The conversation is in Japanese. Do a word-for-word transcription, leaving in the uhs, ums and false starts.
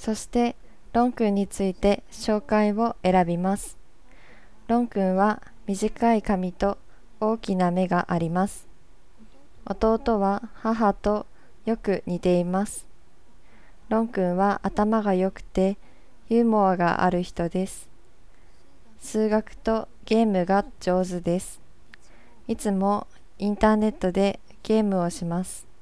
そしてロン君について紹介を選びます。ロン君は短い髪と大きな目があります。弟は母とよく似ています。ロン君は頭が良くてユーモアがある人です。数学とゲームが上手です。いつもインターネットでゲームをします。